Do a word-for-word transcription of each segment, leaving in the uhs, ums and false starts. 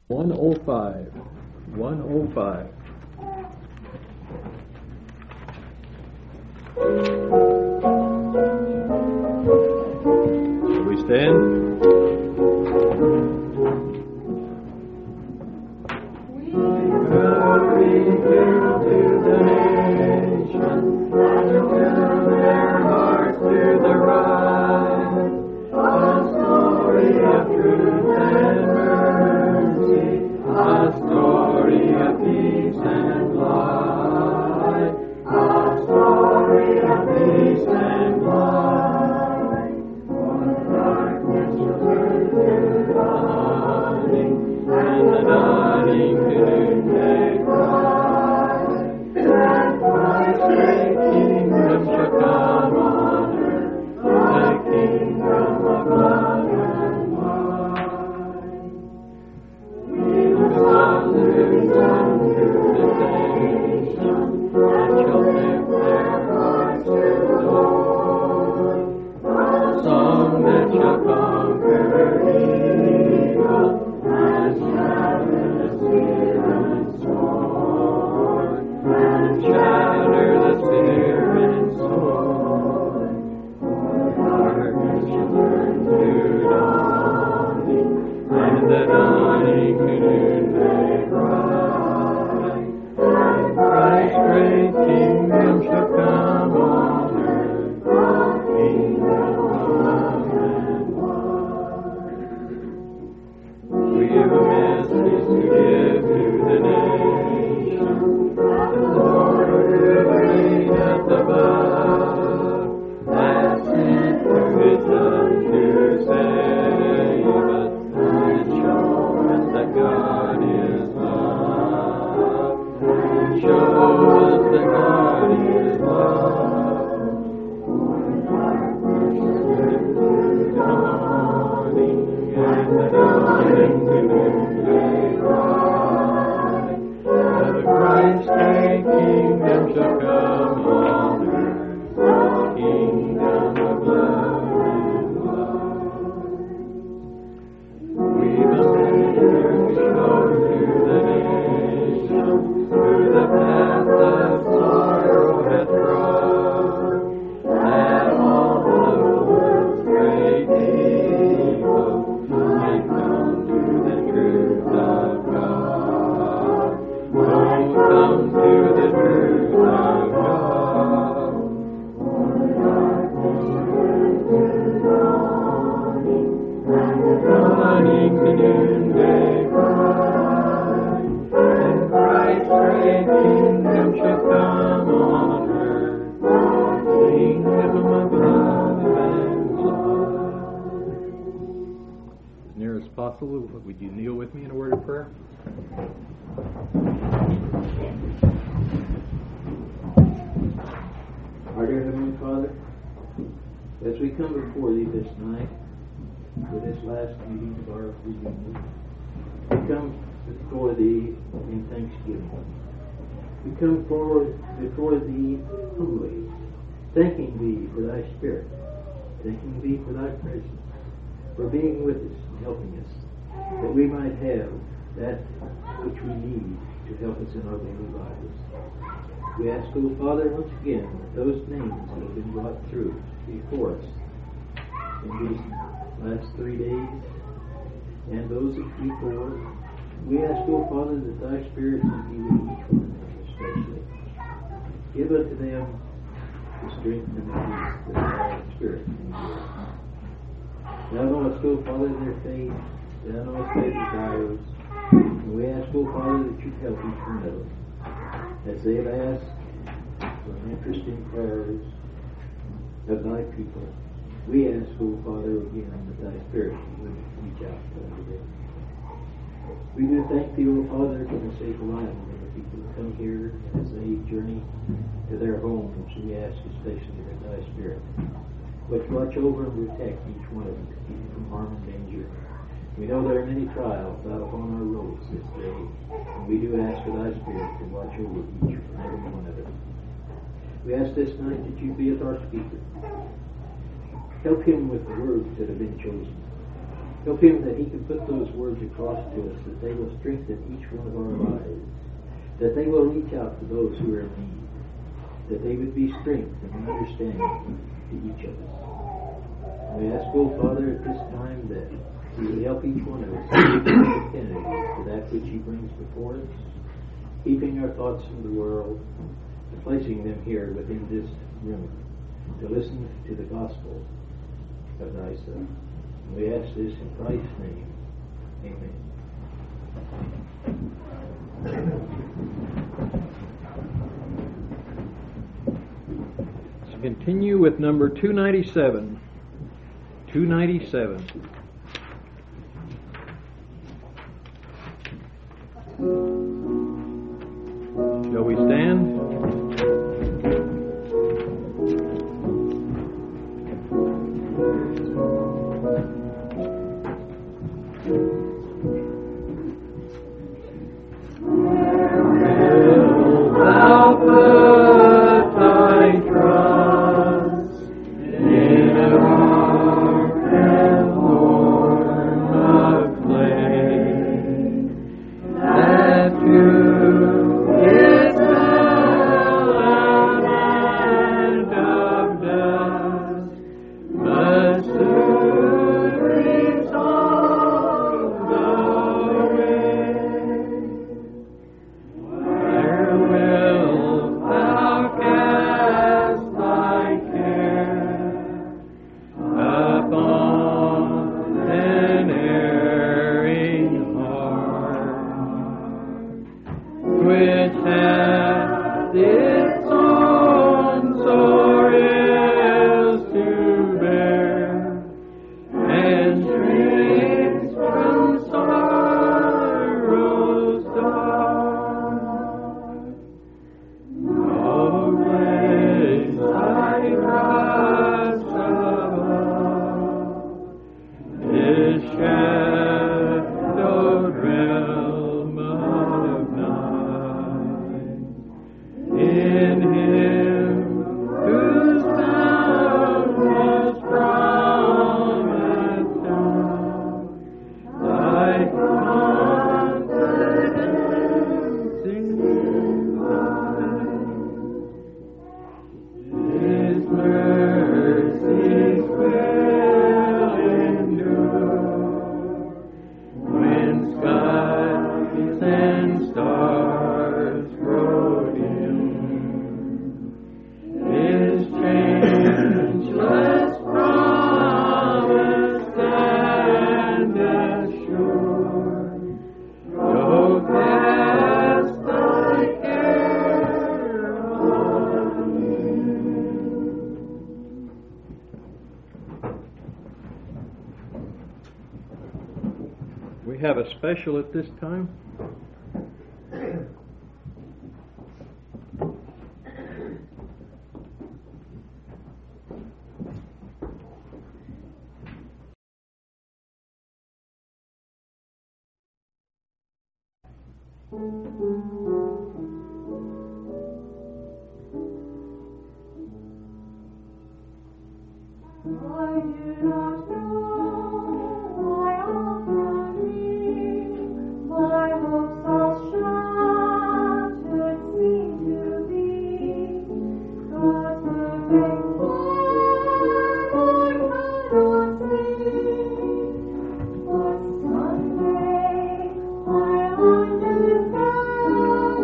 one oh five. one oh five. Shall we stand? Would you kneel with me in a word of prayer? Our dear Heavenly Father, as we come before Thee this night, for this last meeting of our reunion, we come before Thee in thanksgiving. We come forward before Thee humbly, thanking Thee for Thy Spirit, thanking Thee for Thy presence, for being with us and helping us, that we might have that which we need to help us in our daily lives. We ask, O Father, once again, that those names that have been brought through before us in these last three days, and those before, we ask, O Father, that Thy Spirit will be with each one of them especially. Give unto them the strength and the peace that Thy Spirit can give. Thou knowest, O Father, their faith, Thou knowest their desires, and we ask, O Father, that You help each one of them as they have asked for interesting prayers of Thy people. We ask, O Father, again, that Thy Spirit would reach out to them today. We do thank Thee, O Father, for the safe arrival of the people who come here as they journey to their homes. We ask especially that Thy Spirit would watch over and protect each one of them to keep them from harm and danger. We know there are many trials out upon our roads this day, and we do ask for Thy Spirit to watch over each and every one of them. We ask this night that You be with our speaker. Help him with the words that have been chosen. Help him that he can put those words across to us, that they will strengthen each one of our lives, that they will reach out to those who are in need, that they would be strength and understanding to each of us. We ask, O Father, at this time that you would help each one of us to be attentive to that which he brings before us, keeping our thoughts from the world, and placing them here within this room to listen to the gospel of thy Son. We ask this in Christ's name. Amen. So continue with number two ninety-seven. two ninety-seven. Shall we stand? We have a special at this time. I do not know why often me, my hopes all shattered seem to be. But the great Lord I cannot see. But someday I'll understand.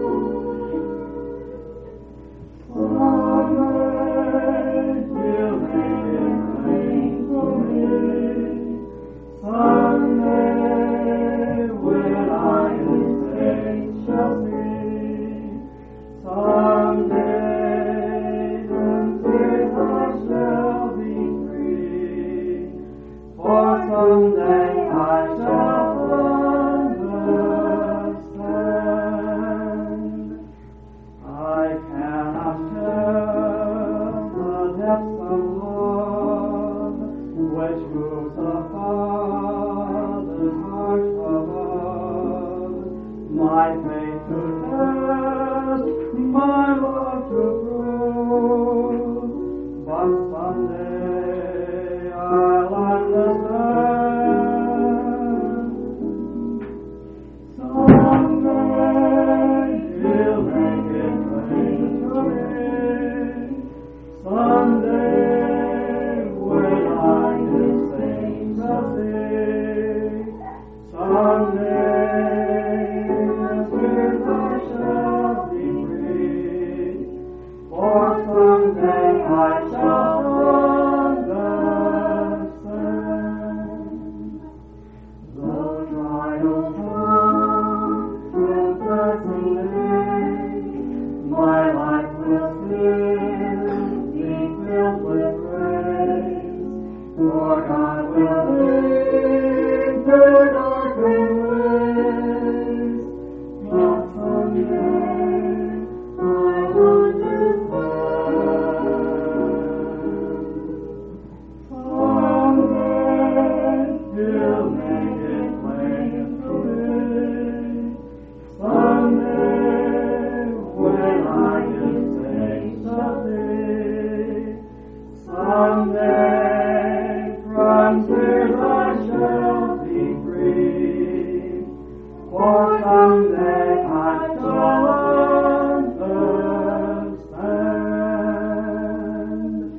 Someday I shall understand. I cannot tell the depth of love which moves a father's heart for someday I shall understand.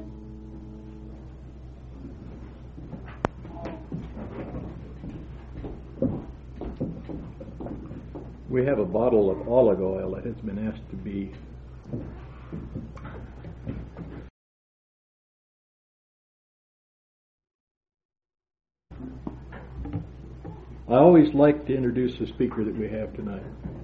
We have a bottle of olive oil that has been asked to be I always like to introduce the speaker that we have tonight.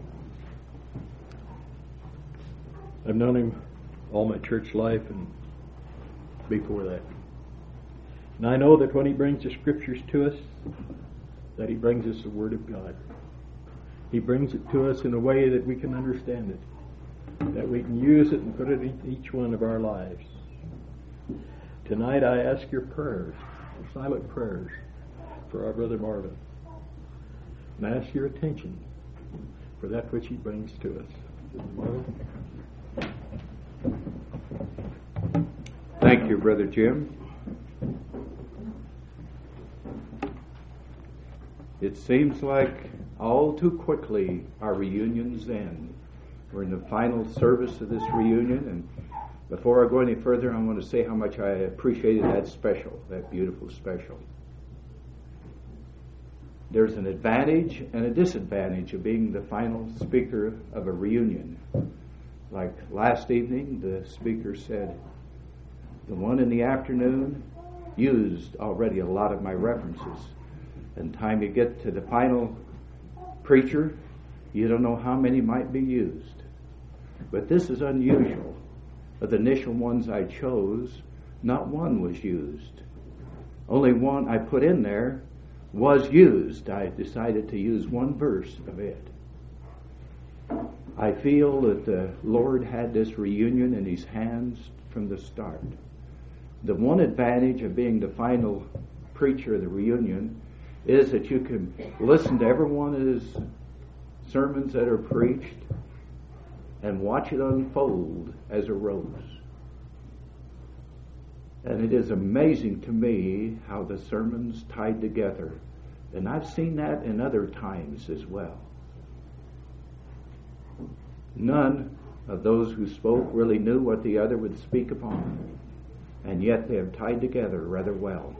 I've known him all my church life and before that. And I know that when he brings the scriptures to us, that he brings us the Word of God. He brings it to us in a way that we can understand it, that we can use it and put it in each one of our lives. Tonight I ask your prayers, silent prayers, for our brother Marvin. And I ask your attention for that which he brings to us. Marvin? Thank you, Brother Jim. It seems like all too quickly our reunions end. We're in the final service of this reunion, and before I go any further, I want to say how much I appreciated that special, that beautiful special. There's an advantage and a disadvantage of being the final speaker of a reunion. Like last evening, the speaker said, the one in the afternoon used already a lot of my references. And time you get to the final preacher, you don't know how many might be used. But this is unusual. Of the initial ones I chose, not one was used. Only one I put in there was used. I decided to use one verse of it. I feel that the Lord had this reunion in His hands from the start. The one advantage of being the final preacher of the reunion is that you can listen to every one of His sermons that are preached and watch it unfold as a rose. And it is amazing to me how the sermons tied together. And I've seen that in other times as well. None of those who spoke really knew what the other would speak upon. And yet they have tied together rather well.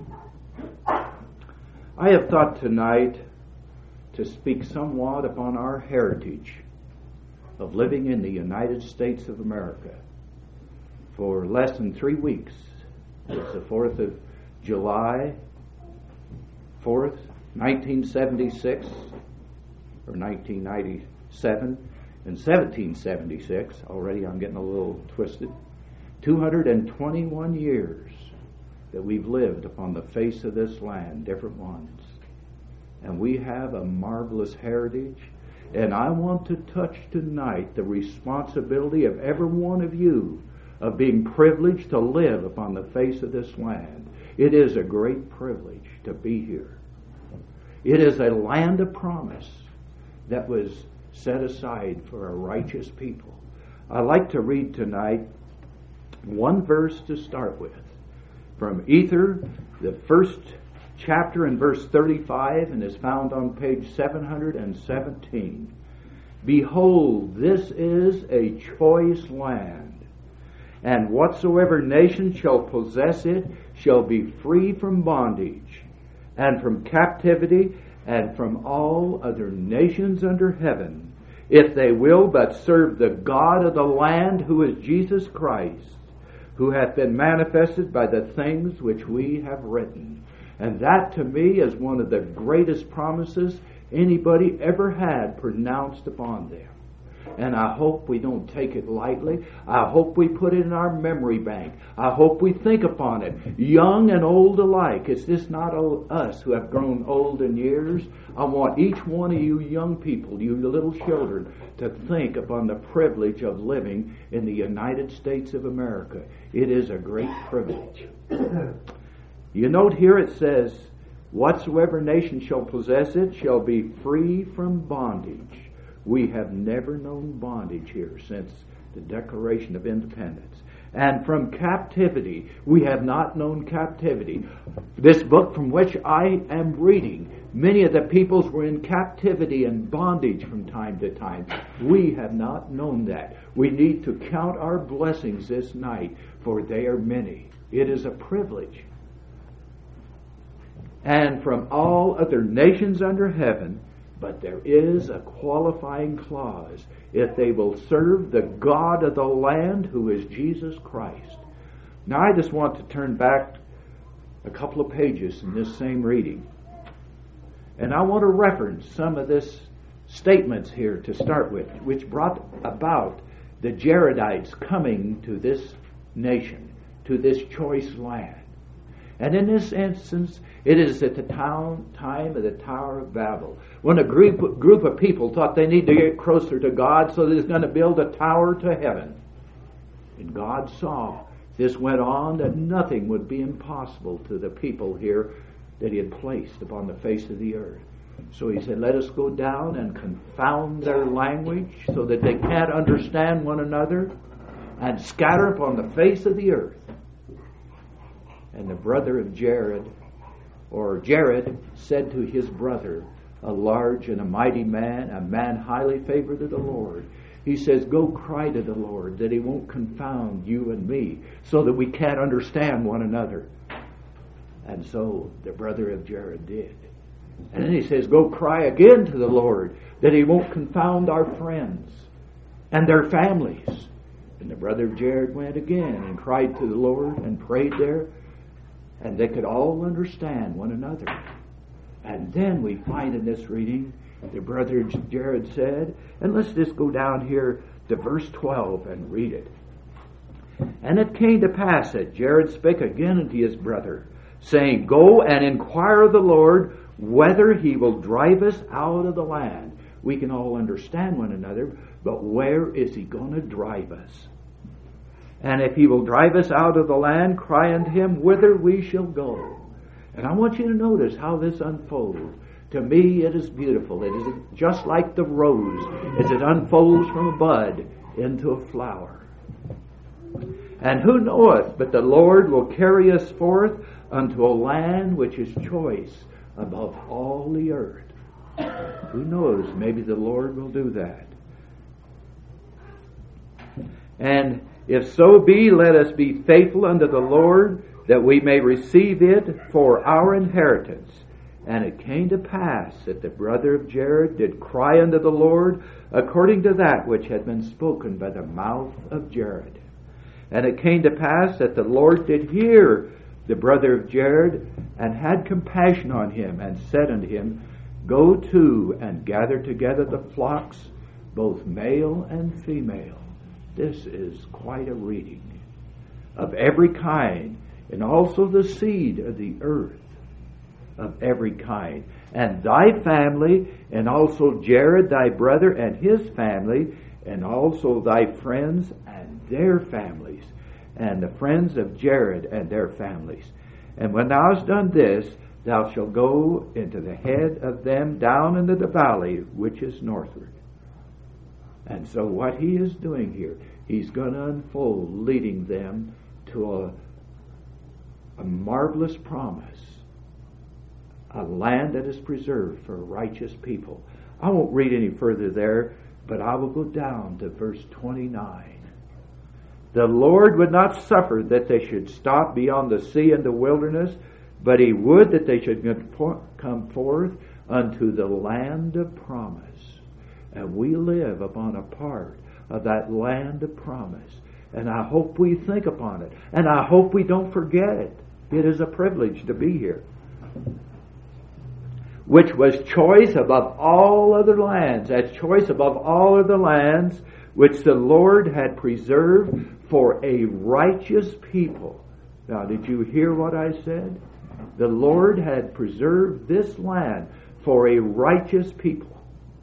I have thought tonight to speak somewhat upon our heritage of living in the United States of America. For less than three weeks, it's the fourth of July, fourth, nineteen seventy-six, or nineteen ninety-seven, and seventeen seventy-six, already I'm getting a little twisted, two hundred twenty-one years that we've lived upon the face of this land, different ones. And we have a marvelous heritage. And I want to touch tonight the responsibility of every one of you of being privileged to live upon the face of this land. It is a great privilege to be here. It is a land of promise that was set aside for a righteous people. I'd like to read tonight one verse to start with. From Ether, the first chapter in verse thirty-five, and is found on page seven hundred seventeen. Behold, this is a choice land, and whatsoever nation shall possess it shall be free from bondage, and from captivity, and from all other nations under heaven, if they will but serve the God of the land, who is Jesus Christ, who hath been manifested by the things which we have written. And that to me is one of the greatest promises anybody ever had pronounced upon them. And I hope we don't take it lightly. I hope we put it in our memory bank. I hope we think upon it, young and old alike. It's just not us who have grown old in years. I want each one of you young people, you little children, to think upon the privilege of living in the United States of America. It is a great privilege. You note here it says, whatsoever nation shall possess it shall be free from bondage. We have never known bondage here since the Declaration of Independence. And from captivity, we have not known captivity. This book from which I am reading, many of the peoples were in captivity and bondage from time to time. We have not known that. We need to count our blessings this night, for they are many. It is a privilege. And from all other nations under heaven, but there is a qualifying clause: if they will serve the God of the land, who is Jesus Christ. Now I just want to turn back a couple of pages in this same reading. And I want to reference some of this statements here to start with, which brought about the Jaredites coming to this nation, to this choice land. And in this instance, it is at the town, time of the Tower of Babel, when a group, group of people thought they need to get closer to God, so they're going to build a tower to heaven. And God saw this went on, that nothing would be impossible to the people here that He had placed upon the face of the earth. So He said, let us go down and confound their language so that they can't understand one another, and scatter upon the face of the earth. And the brother of Jared, or Jared, said to his brother, a large and a mighty man, a man highly favored of the Lord, he says, go cry to the Lord that He won't confound you and me so that we can't understand one another. And so the brother of Jared did. And then he says, go cry again to the Lord that He won't confound our friends and their families. And the brother of Jared went again and cried to the Lord and prayed there. And they could all understand one another. And then we find in this reading, the brother Jared said, and let's just go down here to verse twelve and read it. And it came to pass that Jared spake again unto his brother, saying, go and inquire of the Lord whether He will drive us out of the land. We can all understand one another, but where is He going to drive us? And if He will drive us out of the land, cry unto Him whither we shall go. And I want you to notice how this unfolds. To me, it is beautiful. It is just like the rose as it unfolds from a bud into a flower. And who knoweth but the Lord will carry us forth unto a land which is choice above all the earth. Who knows? Maybe the Lord will do that. And if so be, let us be faithful unto the Lord, that we may receive it for our inheritance. And it came to pass that the brother of Jared did cry unto the Lord according to that which had been spoken by the mouth of Jared. And it came to pass that the Lord did hear the brother of Jared, and had compassion on him, and said unto him, go to and gather together the flocks, both male and female. This is quite a reading. Of every kind, and also the seed of the earth of every kind. And thy family, and also Jared thy brother and his family, and also thy friends and their families, and the friends of Jared and their families. And when thou hast done this, thou shalt go into the head of them down into the valley which is northward. And so what he is doing here, he's going to unfold, leading them to a, a marvelous promise, a land that is preserved for a righteous people. I won't read any further there, but I will go down to verse twenty-nine. The Lord would not suffer that they should stop beyond the sea and the wilderness, but He would that they should come forth unto the land of promise. And we live upon a part of that land of promise. And I hope we think upon it. And I hope we don't forget it. It is a privilege to be here. Which was choice above all other lands. That's choice above all other lands, which the Lord had preserved for a righteous people. Now, did you hear what I said? The Lord had preserved this land for a righteous people.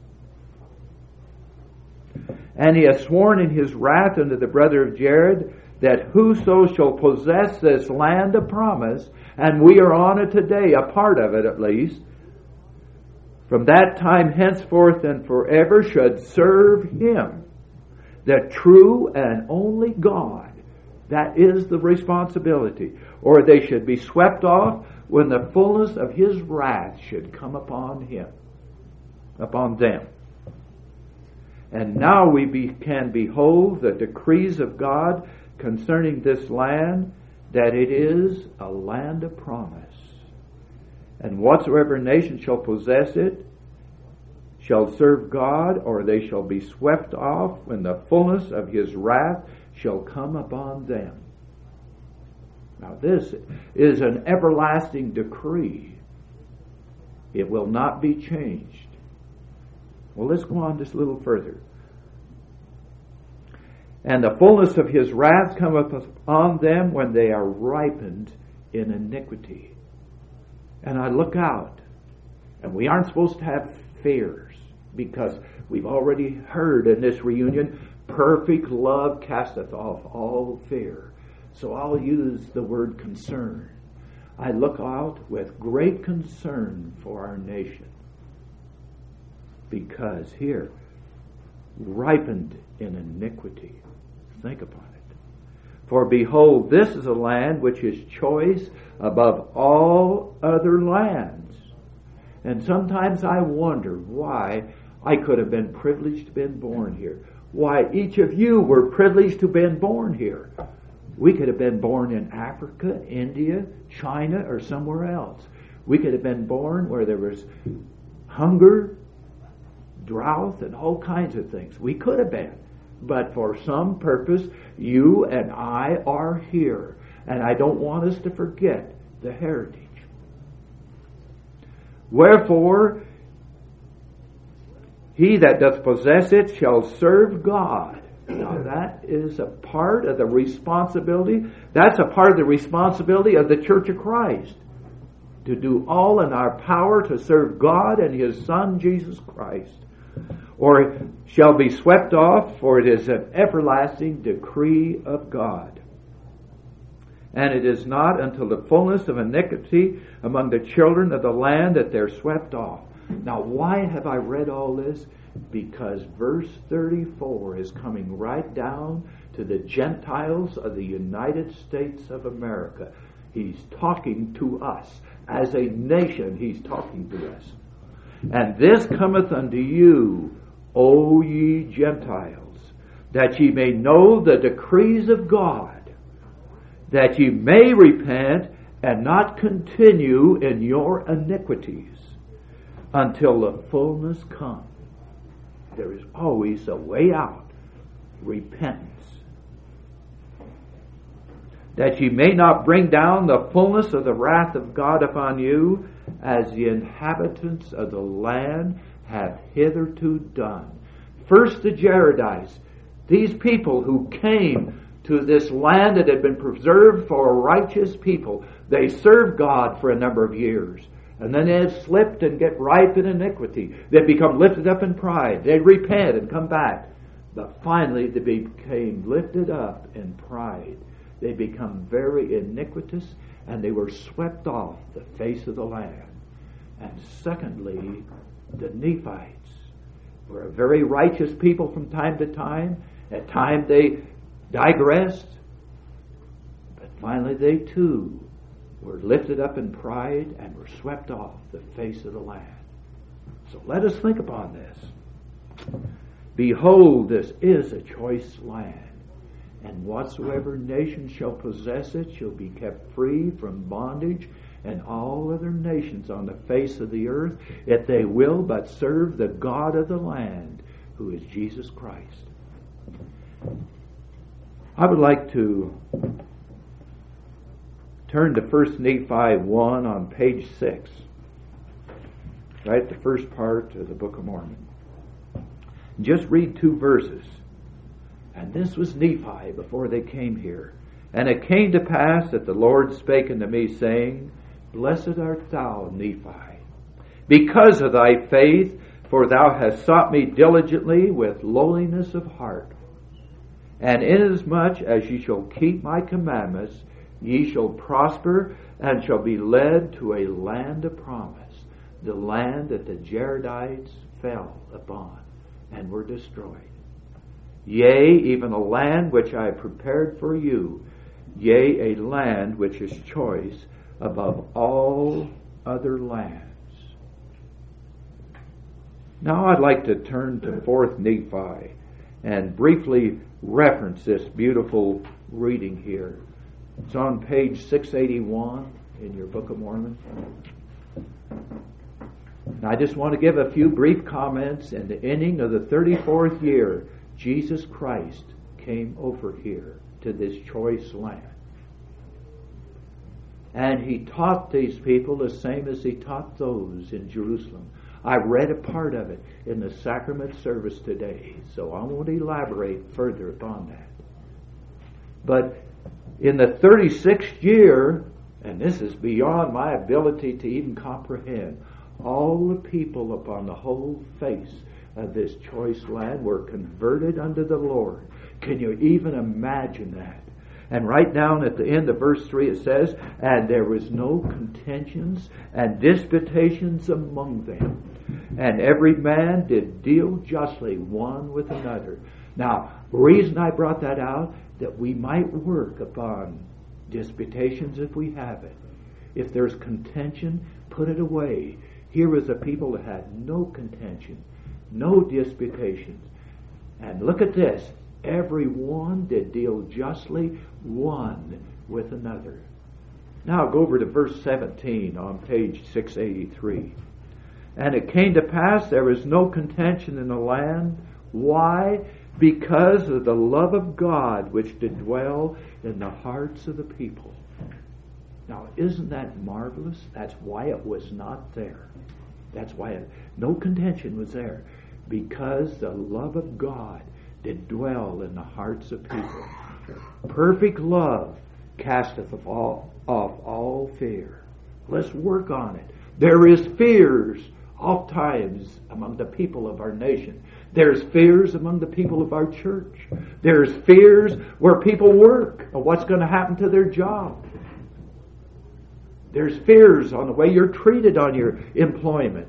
And He hath sworn in His wrath unto the brother of Jared, that whoso shall possess this land of promise, and we are on it today, a part of it at least, from that time henceforth and forever should serve Him, the true and only God, That is the responsibility. Or they should be swept off when the fullness of His wrath should come upon him, upon them. And now we be, can behold the decrees of God concerning this land, that it is a land of promise. And whatsoever nation shall possess it shall serve God, or they shall be swept off when the fullness of His wrath shall come upon them. Now this is an everlasting decree. It will not be changed. Well, let's go on just a little further. And the fullness of His wrath cometh upon them when they are ripened in iniquity. And I look out, and we aren't supposed to have fears, because we've already heard in this reunion, perfect love casteth off all fear. So I'll use the word concern. I look out with great concern for our nation. Because here, ripened in iniquity. Think upon it. For behold, this is a land which is choice above all other lands. And sometimes I wonder why I could have been privileged to have been born here. Why each of you were privileged to have been born here. We could have been born in Africa, India, China, or somewhere else. We could have been born where there was hunger, drought, and all kinds of things. We could have been. But for some purpose, you and I are here. And I don't want us to forget the heritage. Wherefore, he that doth possess it shall serve God. Now that is a part of the responsibility. That's a part of the responsibility of the Church of Christ. To do all in our power to serve God and His Son, Jesus Christ. Or shall be swept off, for it is an everlasting decree of God. And it is not until the fullness of iniquity among the children of the land that they're swept off. Now, why have I read all this? Because verse thirty-four is coming right down to the Gentiles of the United States of America. He's talking to us. As a nation, He's talking to us. And this cometh unto you, O ye Gentiles, that ye may know the decrees of God, that ye may repent and not continue in your iniquities until the fullness come. There is always a way out. Repentance. That ye may not bring down the fullness of the wrath of God upon you, as the inhabitants of the land have hitherto done. First the Jaredites, these people who came to this land that had been preserved for a righteous people, they served God for a number of years. And then they had slipped and get ripe in iniquity. They'd become lifted up in pride. They'd repent and come back. But finally they became lifted up in pride. They become very iniquitous, and they were swept off the face of the land. And secondly, the Nephites were a very righteous people from time to time. At times they digressed, but finally they too were lifted up in pride and were swept off the face of the land. So let us think upon this. Behold, this is a choice land, and whatsoever nation shall possess it shall be kept free from bondage, and all other nations on the face of the earth, if they will but serve the God of the land, who is Jesus Christ. I would like to turn to First Nephi one on page six. Right, the first part of the Book of Mormon. Just read two verses. And this was Nephi before they came here. And it came to pass that the Lord spake unto me, saying, Blessed art thou, Nephi, because of thy faith, for thou hast sought me diligently with lowliness of heart. And inasmuch as ye shall keep my commandments, ye shall prosper, and shall be led to a land of promise, the land that the Jaredites fell upon and were destroyed. Yea, even a land which I have prepared for you, yea, a land which is choice above all other lands. Now I'd like to turn to Fourth Nephi and briefly reference this beautiful reading here. It's on page six eighty-one in your Book of Mormon. And I just want to give a few brief comments. In the ending of the thirty-fourth year, Jesus Christ came over here to this choice land. And he taught these people the same as he taught those in Jerusalem. I read a part of it in the sacrament service today, so I won't elaborate further upon that. But in the thirty-sixth year, and this is beyond my ability to even comprehend, all the people upon the whole face of this choice land were converted unto the Lord. Can you even imagine that? And right down at the end of verse three it says, and there was no contentions and disputations among them, and every man did deal justly one with another. Now, the reason I brought that out, that we might work upon disputations if we have it. If there's contention, put it away. Here was a people that had no contention, no disputations. And look at this. Every one did deal justly one with another. Now go over to verse seventeen on page six eighty-three. And it came to pass there was no contention in the land. Why? Because of the love of God which did dwell in the hearts of the people. Now, isn't that marvelous? That's why it was not there. That's why it, no contention was there. Because the love of God did dwell in the hearts of people. Perfect love casteth off all, off all fear. Let's work on it. There is fears oft times among the people of our nation. There's fears among the people of our church. There's fears where people work of what's going to happen to their job. There's fears on the way you're treated on your employment.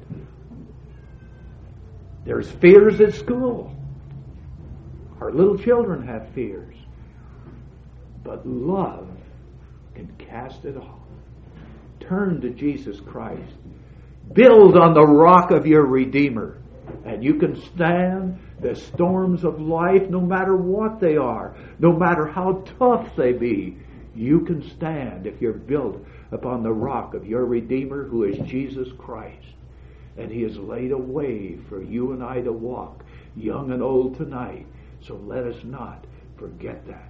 There's fears at school. Our little children have fears. But love can cast it off. Turn to Jesus Christ. Build on the rock of your Redeemer. And you can stand the storms of life no matter what they are. No matter how tough they be. You can stand if you're built upon the rock of your Redeemer, who is Jesus Christ. And He has laid a way for you and I to walk, young and old, tonight. So let us not forget that.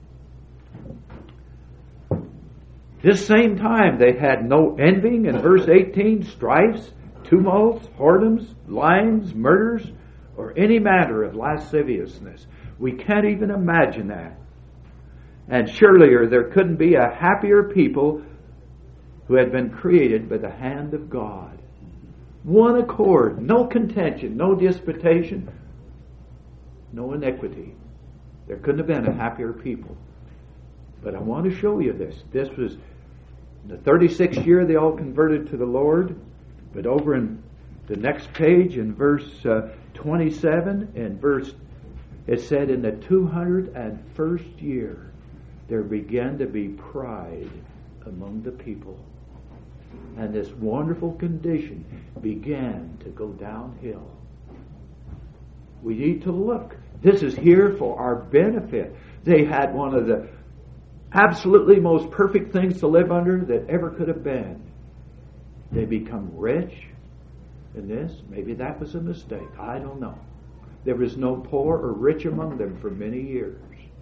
This same time they had no envying, in verse eighteen, strifes, tumults, whoredoms, lyings, murders, or any matter of lasciviousness. We can't even imagine that. And surely there couldn't be a happier people who had been created by the hand of God. One accord, no contention, no disputation, no iniquity. There couldn't have been a happier people. But I want to show you this. This was the thirty-sixth year they all converted to the Lord. But over in the next page, in verse uh, twenty-seven, and verse, it said, in the two hundred first year, there began to be pride among the people. And this wonderful condition began to go downhill. We need to look. This is here for our benefit. They had one of the absolutely most perfect things to live under that ever could have been. They become rich in this. Maybe that was a mistake. I don't know. There was no poor or rich among them for many years.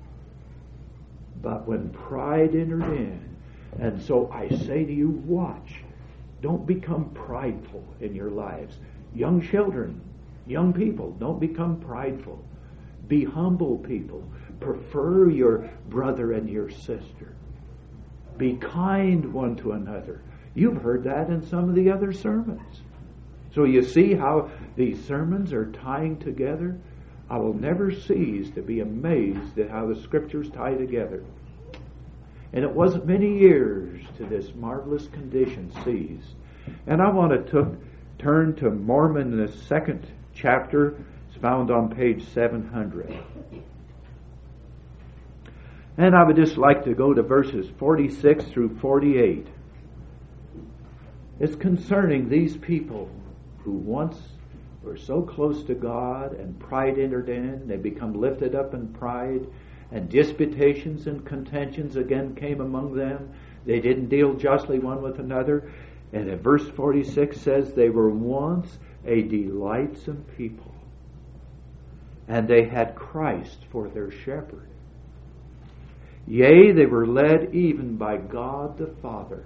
But when pride entered in, and so I say to you, watch. Don't become prideful in your lives. Young children, young people, don't become prideful. Be humble people. Prefer your brother and your sister. Be kind one to another. You've heard that in some of the other sermons. So you see how these sermons are tying together? I will never cease to be amazed at how the Scriptures tie together. And it wasn't many years to this marvelous condition ceased. And I want to took, turn to Mormon, the second chapter. It's found on page seven hundred. And I would just like to go to verses forty-six through forty-eight. It's concerning these people who once were so close to God and pride entered in. They become lifted up in pride, and disputations and contentions again came among them. They didn't deal justly one with another. And in verse forty-six says, they were once a delightsome people, and they had Christ for their shepherd. Yea, they were led even by God the Father.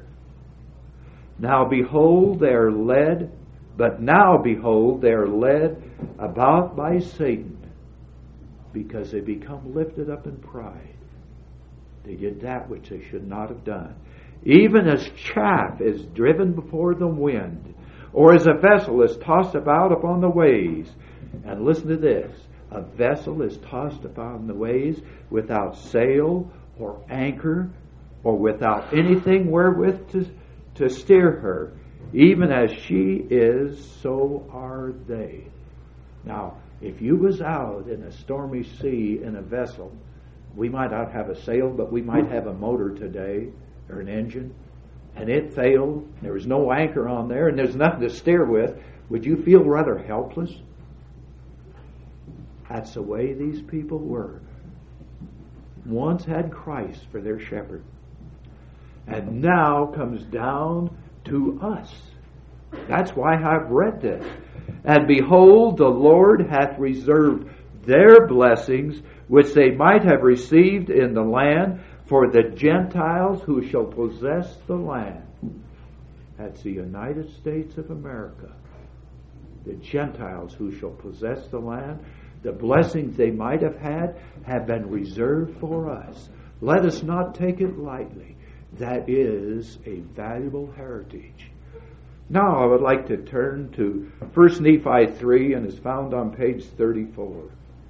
Now behold, they are led, but now behold, they are led about by Satan, because they become lifted up in pride. They did that which they should not have done. Even as chaff is driven before the wind, or as a vessel is tossed about upon the waves. And listen to this. A vessel is tossed upon the waves without sail or anchor, or without anything wherewith to, to steer her. Even as she is, so are they. Now, if you was out in a stormy sea in a vessel, we might not have a sail, but we might have a motor today, or an engine, and it failed, there was no anchor on there, and there's nothing to steer with, would you feel rather helpless? That's the way these people were. Once had Christ for their shepherd, and now comes down to us. That's why I've read this. And behold, the Lord hath reserved their blessings, which they might have received in the land, for the Gentiles who shall possess the land. That's the United States of America. The Gentiles who shall possess the land. The blessings they might have had have been reserved for us. Let us not take it lightly. That is a valuable heritage. Now I would like to turn to First Nephi three, and is found on page thirty-four.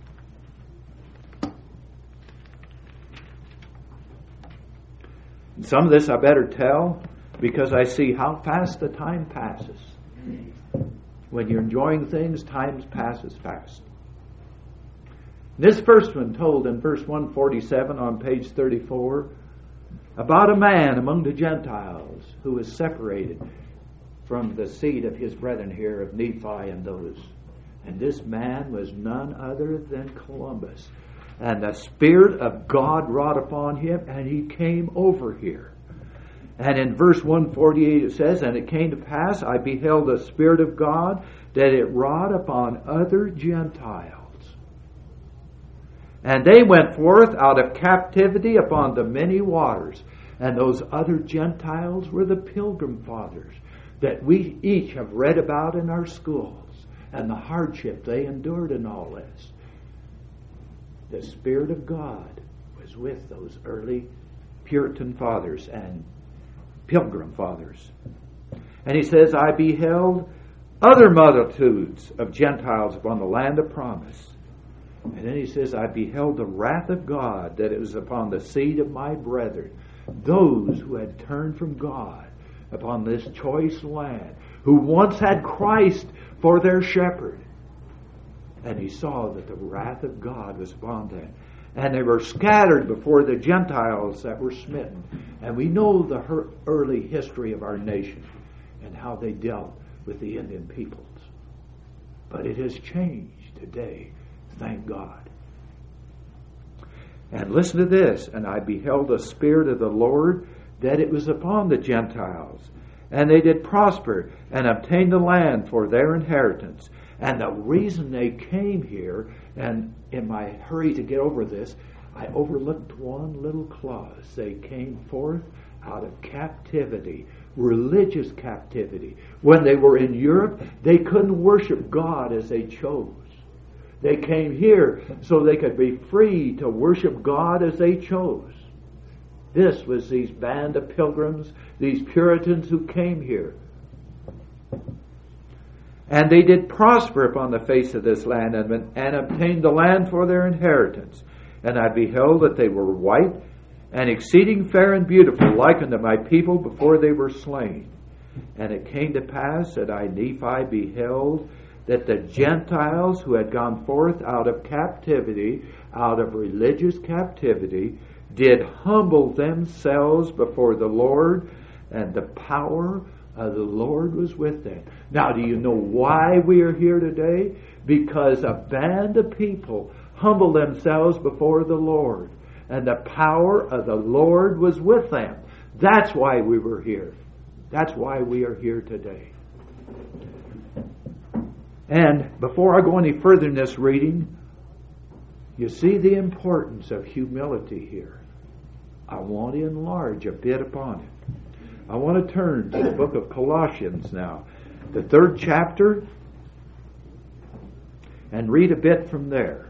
And some of this I better tell, because I see how fast the time passes. When you're enjoying things, time passes fast. This first one told in verse one forty-seven on page thirty-four about a man among the Gentiles who was separated from the seed of his brethren here of Nephi and those. And this man was none other than Columbus. And the Spirit of God wrought upon him, and he came over here. And in verse one forty-eight it says, and it came to pass, I beheld the Spirit of God, that it wrought upon other Gentiles. And they went forth out of captivity upon the many waters. And those other Gentiles were the Pilgrim Fathers that we each have read about in our schools, and the hardship they endured in all this. The Spirit of God was with those early Puritan fathers and Pilgrim Fathers. And he says, I beheld other multitudes of Gentiles upon the land of promise. And then he says, I beheld the wrath of God, that it was upon the seed of my brethren, those who had turned from God upon this choice land, who once had Christ for their shepherd. And he saw that the wrath of God was upon them. And they were scattered before the Gentiles that were smitten. And we know the her- early history of our nation and how they dealt with the Indian peoples. But it has changed today. Thank God. And listen to this. And I beheld the Spirit of the Lord, that it was upon the Gentiles. And they did prosper and obtain the land for their inheritance. And the reason they came here, and in my hurry to get over this, I overlooked one little clause. They came forth out of captivity, religious captivity. When they were in Europe, they couldn't worship God as they chose. They came here so they could be free to worship God as they chose. This was these band of pilgrims, these Puritans who came here. And they did prosper upon the face of this land, and, and obtained the land for their inheritance. And I beheld that they were white, and exceeding fair and beautiful, like unto my people before they were slain. And it came to pass that I, Nephi, beheld that the Gentiles who had gone forth out of captivity, out of religious captivity, did humble themselves before the Lord, and the power of the Lord was with them. Now, do you know why we are here today? Because a band of people humbled themselves before the Lord, and the power of the Lord was with them. That's why we were here. That's why we are here today. And before I go any further in this reading, you see the importance of humility here. I want to enlarge a bit upon it. I want to turn to the book of Colossians now, the third chapter, and read a bit from there.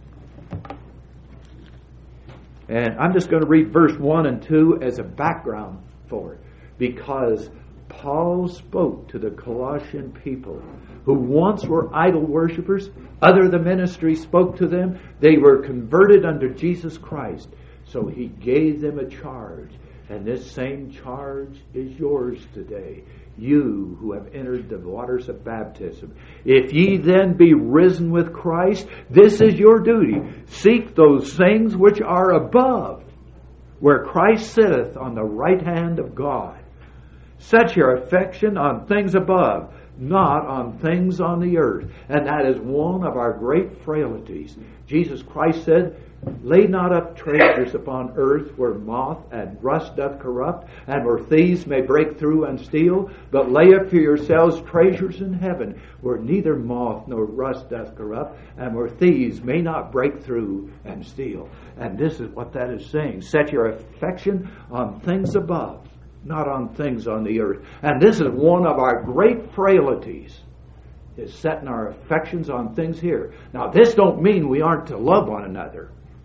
And I'm just going to read verse one and two as a background for it, because Paul spoke to the Colossian people who once were idol worshippers. Other the ministry spoke to them. They were converted under Jesus Christ. So he gave them a charge. And this same charge is yours today. You who have entered the waters of baptism. If ye then be risen with Christ, this is your duty. Seek those things which are above, where Christ sitteth on the right hand of God. Set your affection on things above, not on things on the earth. And that is one of our great frailties. Jesus Christ said, lay not up treasures upon earth, where moth and rust doth corrupt, and where thieves may break through and steal, but lay up for yourselves treasures in heaven, where neither moth nor rust doth corrupt, and where thieves may not break through and steal. And this is what that is saying. Set your affection on things above, not on things on the earth. And this is one of our great frailties, is setting our affections on things here. Now, this don't mean we aren't to love one another.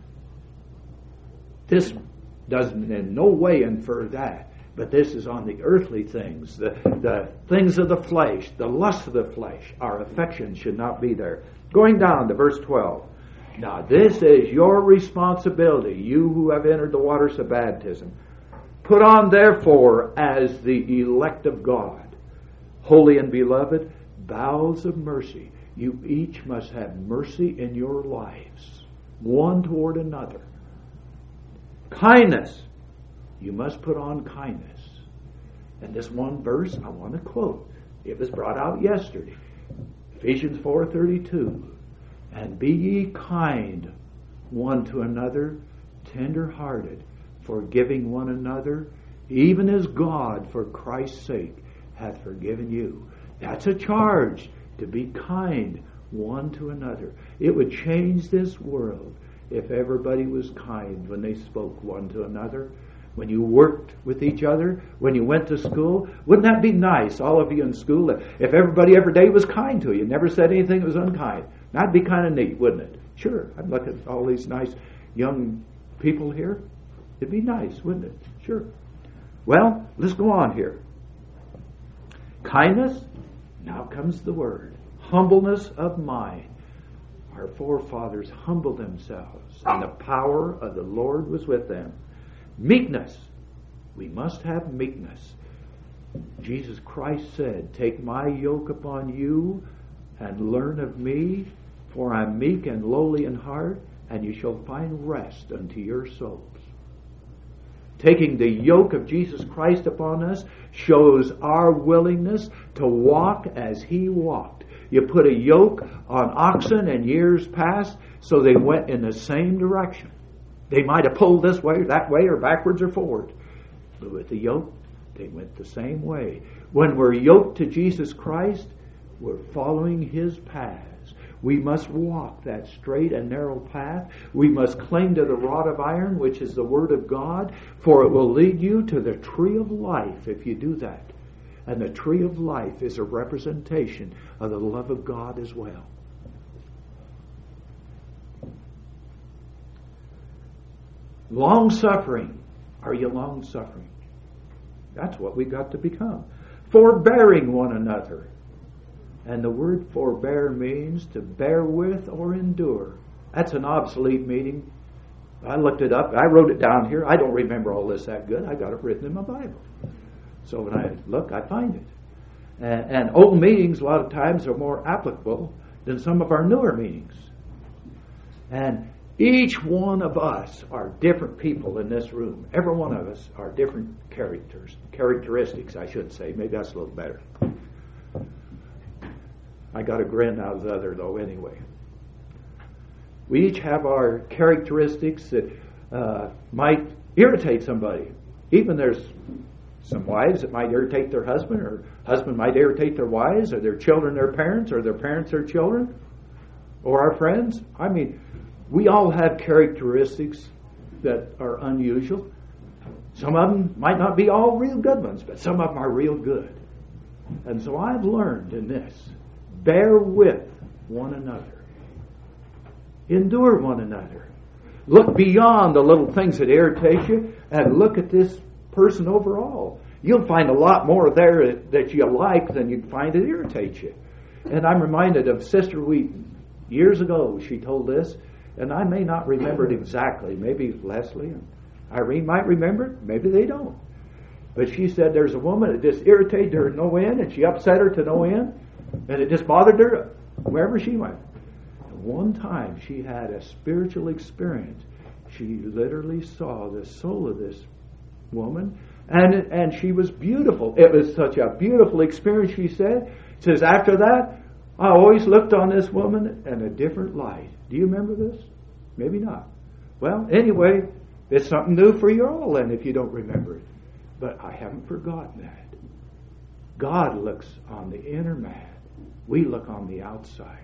This doesn't in no way infer that. But this is on the earthly things, the, the things of the flesh, the lust of the flesh. Our affection should not be there. Going down to verse twelve. Now, this is your responsibility, you who have entered the waters of baptism. Put on, therefore, as the elect of God, holy and beloved, bowels of mercy. You each must have mercy in your lives, one toward another. Kindness. You must put on kindness. And this one verse I want to quote. It was brought out yesterday. Ephesians four thirty-two. And be ye kind one to another, tender-hearted, forgiving one another, even as God, for Christ's sake, hath forgiven you. That's a charge, to be kind one to another. It would change this world if everybody was kind when they spoke one to another. When you worked with each other, when you went to school, wouldn't that be nice, all of you in school, if everybody every day was kind to you, never said anything that was unkind? That'd be kind of neat, wouldn't it? Sure, I'd look at all these nice young people here. It'd be nice, wouldn't it? Sure. Well, let's go on here. Kindness, now comes the word. Humbleness of mind. Our forefathers humbled themselves, and the power of the Lord was with them. Meekness. We must have meekness. Jesus Christ said, take my yoke upon you and learn of me, for I am meek and lowly in heart, and you shall find rest unto your souls. Taking the yoke of Jesus Christ upon us shows our willingness to walk as He walked. You put a yoke on oxen in years past, so they went in the same direction. They might have pulled this way, that way, or backwards or forward. But with the yoke, they went the same way. When we're yoked to Jesus Christ, we're following His paths. We must walk that straight and narrow path. We must cling to the rod of iron, which is the Word of God, for it will lead you to the tree of life if you do that. And the tree of life is a representation of the love of God as well. Long-suffering. Are you long-suffering? That's what we've got to become. Forbearing one another. And the word forbear means to bear with or endure. That's an obsolete meaning. I looked it up. I wrote it down here. I don't remember all this that good. I got it written in my Bible. So when I look, I find it. And, and old meanings a lot of times are more applicable than some of our newer meanings. And Each one of us are different people in this room. Every one of us are different characters, characteristics, I should say. Maybe that's a little better. I got a grin out of the other, though, anyway. We each have our characteristics that uh, might irritate somebody. Even there's some wives that might irritate their husband, or husband might irritate their wives, or their children their parents, or their parents their children, or our friends. I mean, we all have characteristics that are unusual. Some of them might not be all real good ones, but some of them are real good. And so I've learned in this, bear with one another. Endure one another. Look beyond the little things that irritate you and look at this person overall. You'll find a lot more there that you like than you'd find that irritates you. And I'm reminded of Sister Wheaton. Years ago she told this, and I may not remember it exactly. Maybe Leslie and Irene might remember it. Maybe they don't. But she said there's a woman that just irritated her to no end, and she upset her to no end, and it just bothered her wherever she went. And one time she had a spiritual experience. She literally saw the soul of this woman, and and she was beautiful. It was such a beautiful experience, she said. She says, after that, I always looked on this woman in a different light. Do you remember this? Maybe not. Well, anyway, it's something new for you all then if you don't remember it. But I haven't forgotten that. God looks on the inner man. We look on the outside.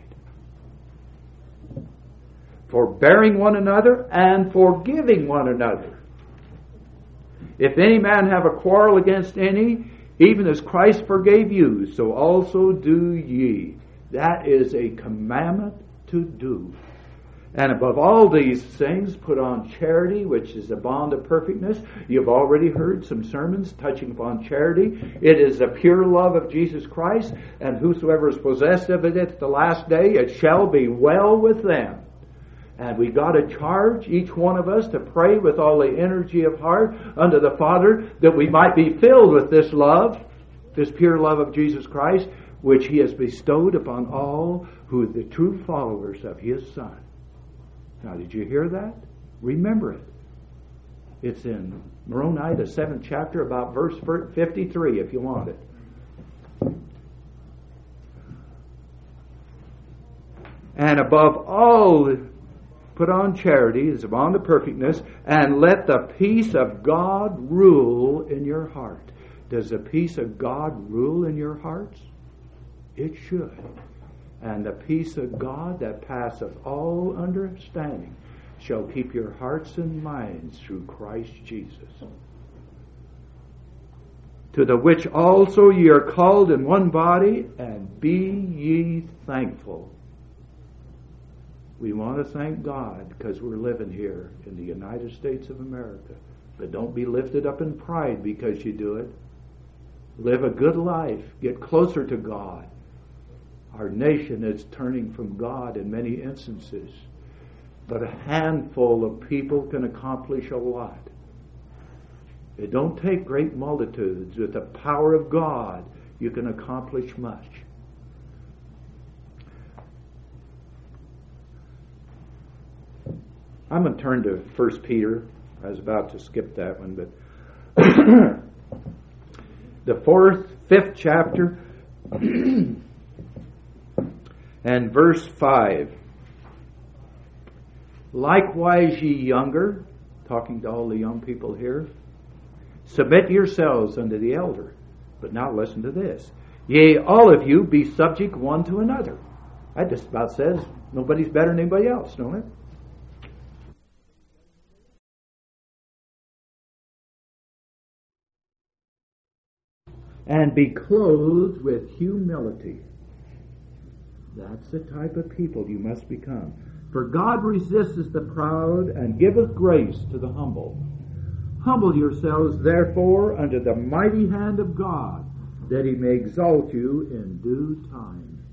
Forbearing one another and forgiving one another. If any man have a quarrel against any, even as Christ forgave you, so also do ye. That is a commandment to do. And above all these things, put on charity, which is the bond of perfectness. You've already heard some sermons touching upon charity. It is the pure love of Jesus Christ, and whosoever is possessed of it at the last day, it shall be well with them. And we got to charge each one of us to pray with all the energy of heart unto the Father, that we might be filled with this love, this pure love of Jesus Christ, which He has bestowed upon all who are the true followers of His Son. Now, did you hear that? Remember it. It's in Moroni, the seventh chapter, about verse fifty-three, if you want it. And above all, put on charity, is bond of perfectness, and let the peace of God rule in your heart. Does the peace of God rule in your hearts? It should. And the peace of God that passeth all understanding shall keep your hearts and minds through Christ Jesus. To the which also ye are called in one body, and be ye thankful. We want to thank God because we're living here in the United States of America. But don't be lifted up in pride because you do it. Live a good life. Get closer to God. Our nation is turning from God in many instances. But a handful of people can accomplish a lot. It don't take great multitudes. With the power of God, you can accomplish much. I'm going to turn to First Peter. I was about to skip that one, but the fourth, fifth chapter, and verse five. Likewise, ye younger, talking to all the young people here, submit yourselves unto the elder. But now listen to this. Yea, all of you be subject one to another. That just about says nobody's better than anybody else, don't it? And be clothed with humility. That's the type of people you must become. For God resisteth the proud, and giveth grace to the humble. Humble yourselves, therefore, under the mighty hand of God, that He may exalt you in due time.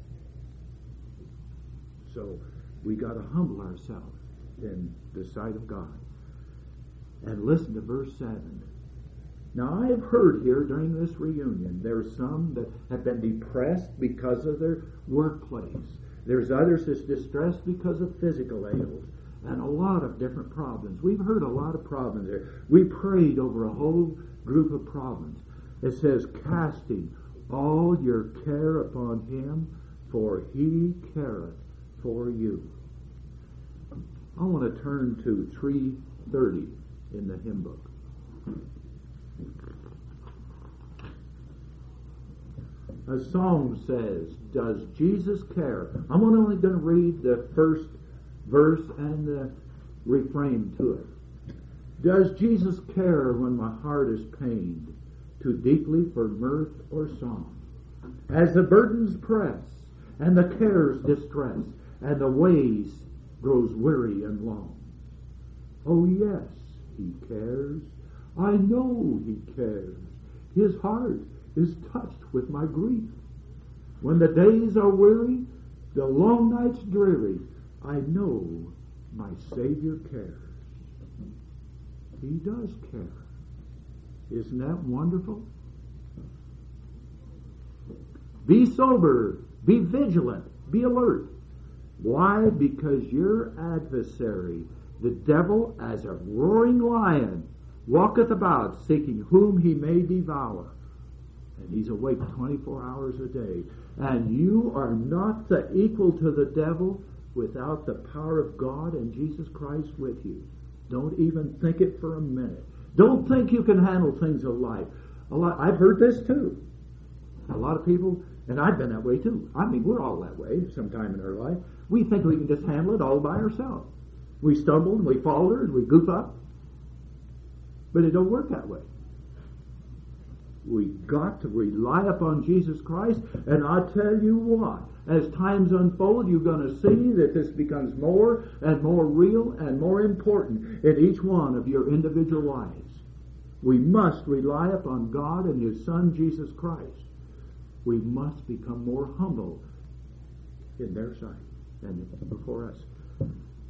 So, we got to humble ourselves in the sight of God. And listen to verse seven. Now, I have heard here during this reunion, there's some that have been depressed because of their workplace. There's others that's distressed because of physical ails. and a lot of different problems. We've heard a lot of problems there. We prayed over a whole group of problems. It says, casting all your care upon him, for he careth for you. I want to turn to three thirty in the hymn book. A song says, does Jesus care? I'm only going to read the first verse and the refrain to it. Does Jesus care when my heart is pained too deeply for mirth or song? As the burdens press and the cares distress and the ways grows weary and long. Oh yes, he cares. I know he cares. His heart is touched with my grief. When the days are weary, the long nights dreary, I know my Savior cares. He does care. Isn't that wonderful? Be sober, be vigilant, be alert. Why? Because your adversary, the devil, as a roaring lion, walketh about, seeking whom he may devour. And he's awake twenty-four hours a day. And you are not the equal to the devil without the power of God and Jesus Christ with you. Don't even think it for a minute. Don't think you can handle things of life. A lot, I've heard this too. A lot of people, and I've been that way too. I mean, we're all that way sometime in our life. We think we can just handle it all by ourselves. We stumble and we falter and we goof up. But it don't work that way. We've got to rely upon Jesus Christ, and I tell you what, as times unfold, you're going to see that this becomes more and more real and more important in each one of your individual lives. We must rely upon God and His Son, Jesus Christ. We must become more humble in their sight and before us.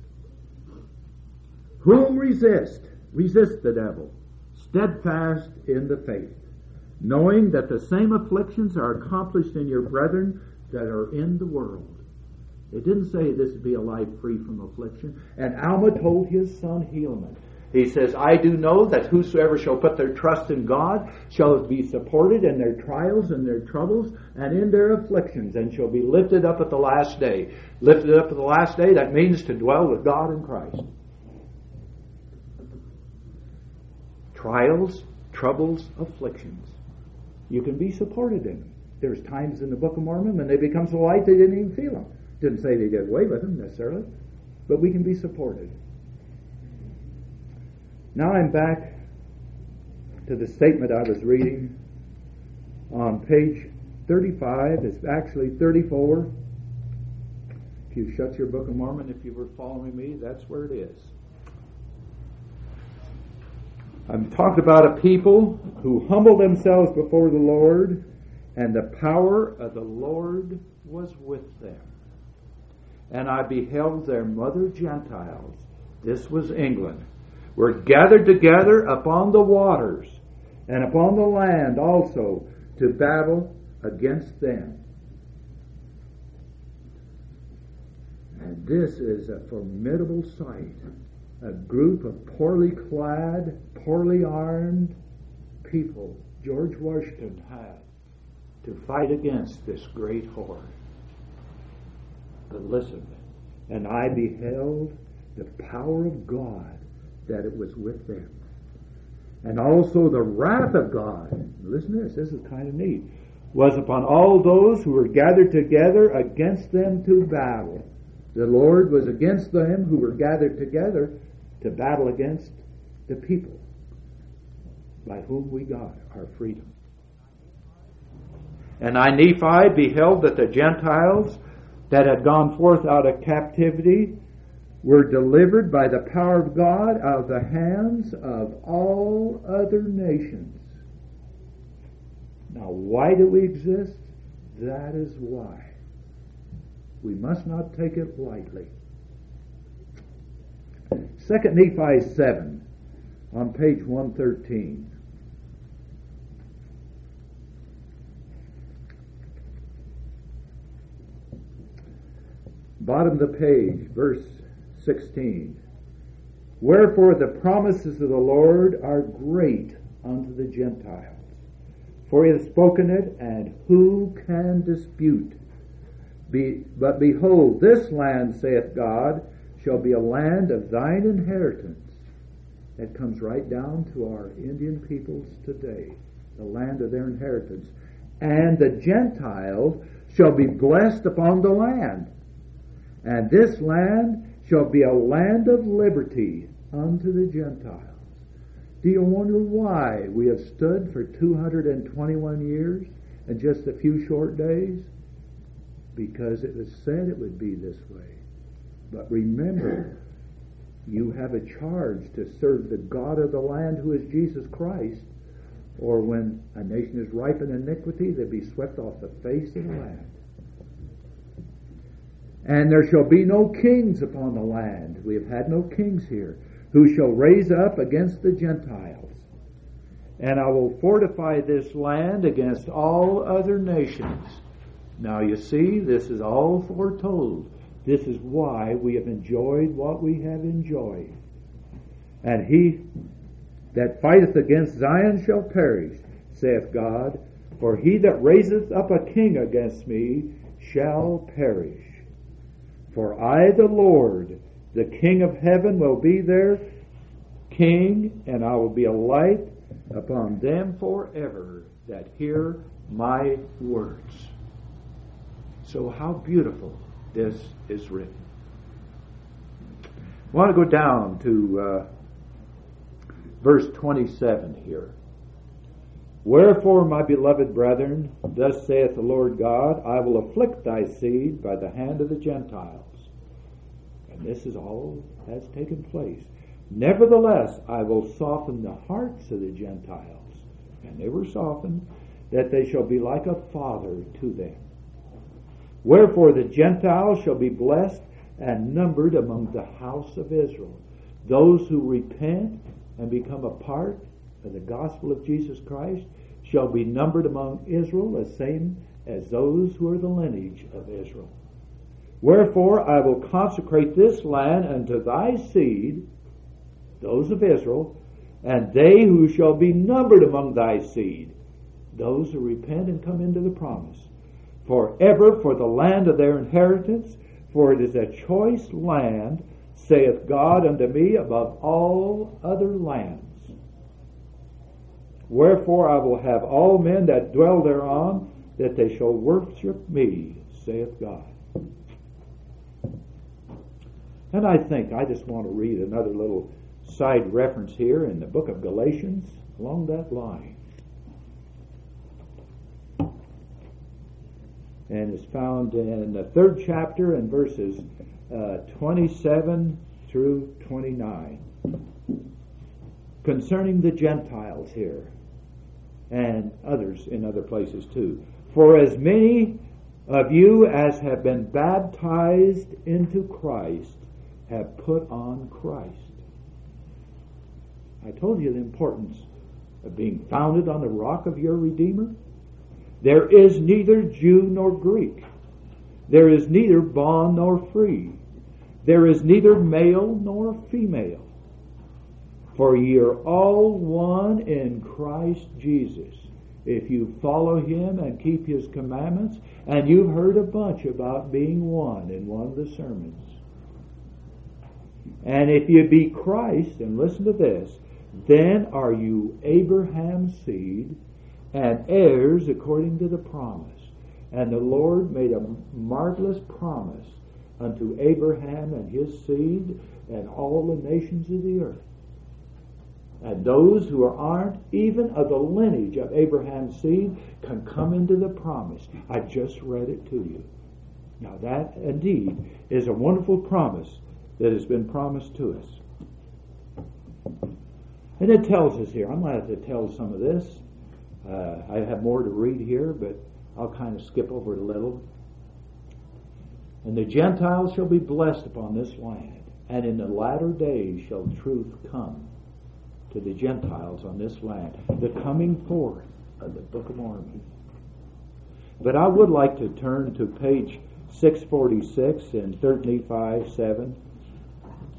Whom resist? Resist the devil, steadfast in the faith, knowing that the same afflictions are accomplished in your brethren that are in the world. It didn't say this would be a life free from affliction. And Alma told his son Helaman, he says, I do know that whosoever shall put their trust in God shall be supported in their trials and their troubles and in their afflictions, and shall be lifted up at the last day. Lifted up at the last day, that means to dwell with God in Christ. Trials, troubles, afflictions. You can be supported in them. There's times in the Book of Mormon when they become so light they didn't even feel them. Didn't say they did away with them necessarily, but we can be supported. Now I'm back to the statement I was reading on page thirty-five. It's actually thirty-four. If you shut your Book of Mormon, if you were following me, that's where it is. I'm talking about a people who humbled themselves before the Lord, and the power of the Lord was with them. And I beheld their mother Gentiles, this was England, were gathered together upon the waters, and upon the land also, to battle against them. And this is a formidable sight. A group of poorly clad, poorly armed people George Washington had to fight against this great horde. But listen, and I beheld the power of God, that it was with them. And also the wrath of God, listen to this, this is kind of neat, was upon all those who were gathered together against them to battle. The Lord was against them who were gathered together to battle against the people by whom we got our freedom. And I, Nephi, beheld that the Gentiles that had gone forth out of captivity were delivered by the power of God out of the hands of all other nations. Now, why do we exist? That is why. We must not take it lightly. Second Nephi seven, on page one thirteen. Bottom of the page, verse sixteen. Wherefore the promises of the Lord are great unto the Gentiles. For he hath spoken it, and who can dispute? Be, but behold, this land, saith God, shall be a land of thine inheritance. That comes right down to our Indian peoples today, the land of their inheritance. And the Gentiles shall be blessed upon the land. And this land shall be a land of liberty unto the Gentiles. Do you wonder why we have stood for two hundred twenty-one years and just a few short days? Because it was said it would be this way. But remember, you have a charge to serve the God of the land, who is Jesus Christ, or when a nation is ripe in iniquity, they'll be swept off the face of the land. And there shall be no kings upon the land. We have had no kings here, who shall raise up against the Gentiles. And I will fortify this land against all other nations. Now you see, this is all foretold. This is why we have enjoyed what we have enjoyed. And he that fighteth against Zion shall perish, saith God, for he that raiseth up a king against me shall perish. For I, the Lord, the King of heaven, will be their king, and I will be a light upon them forever that hear my words. So how beautiful this is written. I want to go down to uh, verse twenty-seven here. Wherefore, my beloved brethren, thus saith the Lord God, I will afflict thy seed by the hand of the Gentiles. And this is all has taken place. Nevertheless, I will soften the hearts of the Gentiles, and they were softened, that they shall be like a father to them. Wherefore the Gentiles shall be blessed and numbered among the house of Israel. Those who repent and become a part of the gospel of Jesus Christ shall be numbered among Israel, the same as those who are the lineage of Israel. Wherefore I will consecrate this land unto thy seed, those of Israel, and they who shall be numbered among thy seed, those who repent and come into the promise, forever for the land of their inheritance, for it is a choice land, saith God unto me, above all other lands. Wherefore I will have all men that dwell thereon, that they shall worship me, saith God. And I think I just want to read another little side reference here in the book of Galatians along that line. And it's found in the third chapter and verses uh, twenty-seven through twenty-nine. Concerning the Gentiles here, and others in other places too. For as many of you as have been baptized into Christ have put on Christ. I told you the importance of being founded on the rock of your Redeemer. There is neither Jew nor Greek. There is neither bond nor free. There is neither male nor female. For ye are all one in Christ Jesus, if you follow him and keep his commandments. And you've heard a bunch about being one in one of the sermons. And if you be Christ, and listen to this, then are you Abraham's seed and heirs according to the promise. And the Lord made a marvelous promise unto Abraham and his seed and all the nations of the earth. And those who aren't even of the lineage of Abraham's seed can come into the promise. I just read it to you. Now that indeed is a wonderful promise that has been promised to us. And it tells us here, I'm going to have to tell some of this. Uh, I have more to read here, but I'll kind of skip over it a little. And the Gentiles shall be blessed upon this land, and in the latter days shall truth come to the Gentiles on this land, the coming forth of the Book of Mormon. But I would like to turn to page six forty-six in Third Nephi seven,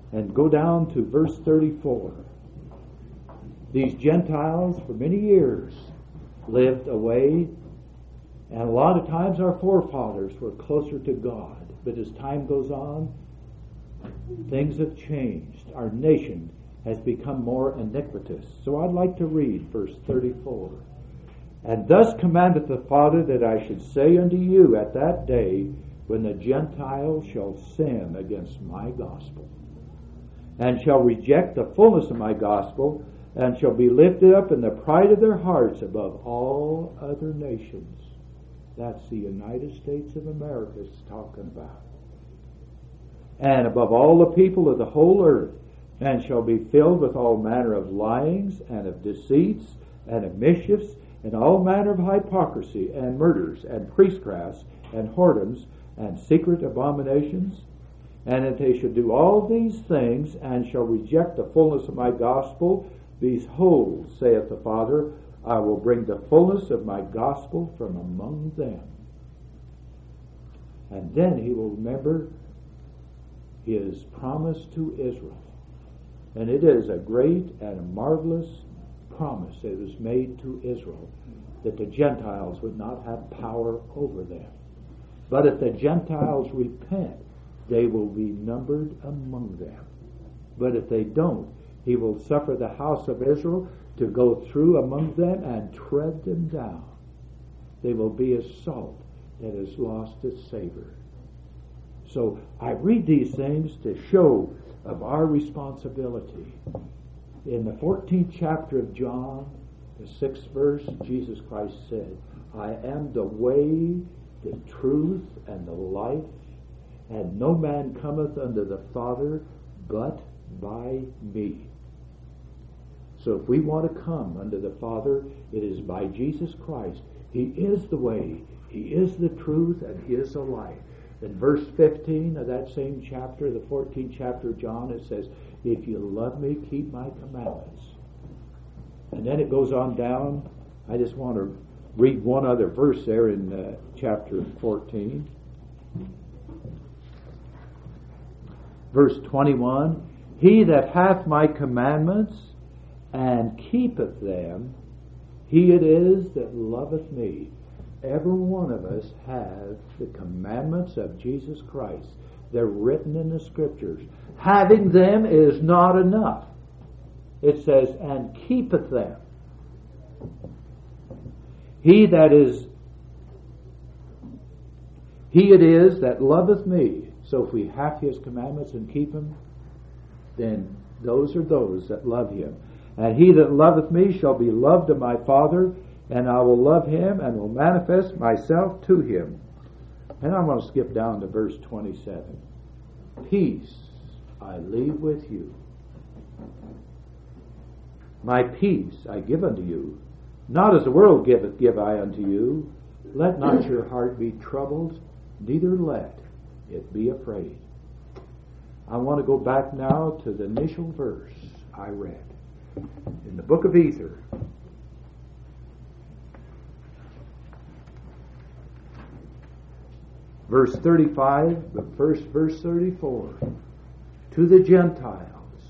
and go down to verse thirty-four. These Gentiles for many years lived away, and a lot of times our forefathers were closer to God. But as time goes on, things have changed. Our nation has become more iniquitous. So I'd like to read verse thirty-four. And thus commandeth the Father that I should say unto you at that day, when the Gentiles shall sin against my gospel, and shall reject the fullness of my gospel, and shall be lifted up in the pride of their hearts above all other nations. That's the United States of America it's talking about. And above all the people of the whole earth, and shall be filled with all manner of lyings, and of deceits, and of mischiefs, and all manner of hypocrisy, and murders, and priestcrafts, and whoredoms, and secret abominations. And if they shall do all these things, and shall reject the fullness of my gospel, behold, saith the Father, I will bring the fullness of my gospel from among them. And then he will remember his promise to Israel. And it is a great and a marvelous promise that was made to Israel, that the Gentiles would not have power over them. But if the Gentiles repent, they will be numbered among them. But if they don't, he will suffer the house of Israel to go through among them and tread them down. They will be as salt that has lost its savor. So I read these things to show of our responsibility. In the fourteenth chapter of John, the sixth verse, Jesus Christ said, I am the way, the truth, and the life, and no man cometh unto the Father but by me. So if we want to come unto the Father, it is by Jesus Christ. He is the way, He is the truth, and He is the life. In verse fifteen of that same chapter, the fourteenth chapter of John, it says, if you love me, keep my commandments. And then it goes on down. I just want to read one other verse there in uh, chapter fourteen. Verse twenty-one, he that hath my commandments and keepeth them, he it is that loveth me. Every one of us have the commandments of Jesus Christ. They're written in the Scriptures. Having them is not enough. It says, and keepeth them. He that is, he it is that loveth me. So if we have His commandments and keep them, then those are those that love Him. And he that loveth me shall be loved of my Father, and I will love him and will manifest myself to him. And I'm going to skip down to verse twenty-seven. Peace I leave with you. My peace I give unto you. Not as the world giveth, give I unto you. Let not your heart be troubled, neither let it be afraid. I want to go back now to the initial verse I read in the book of Ether. Verse thirty-five, but first verse thirty-four. To the Gentiles,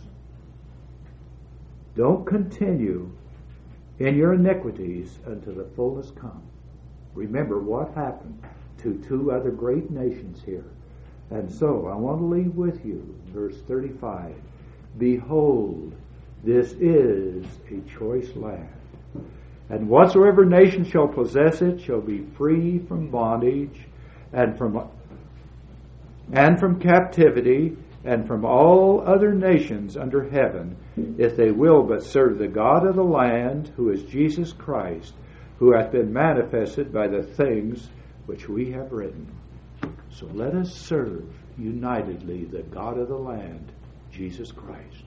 don't continue in your iniquities until the fullness come. Remember what happened to two other great nations here. And so I want to leave with you verse thirty-five. Behold, this is a choice land, and whatsoever nation shall possess it shall be free from bondage and from and from captivity and from all other nations under heaven, if they will but serve the God of the land, who is Jesus Christ, who hath been manifested by the things which we have written. So let us serve unitedly the God of the land, Jesus Christ.